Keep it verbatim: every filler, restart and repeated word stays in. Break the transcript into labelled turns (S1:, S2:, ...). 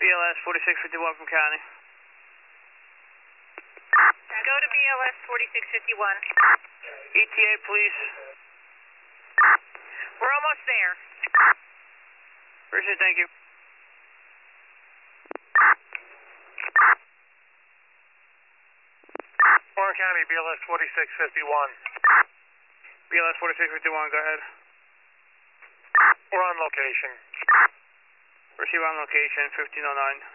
S1: L S forty-six fifty-one from County.
S2: Go to B L S forty-six fifty-one.
S1: E T A, please.
S2: We're almost there.
S1: Appreciate it, thank you.
S3: Warren County, B L S forty-six fifty-one.
S1: B L S forty-six fifty-one, go ahead.
S3: We're on location.
S1: Receive on location, fifteen oh nine.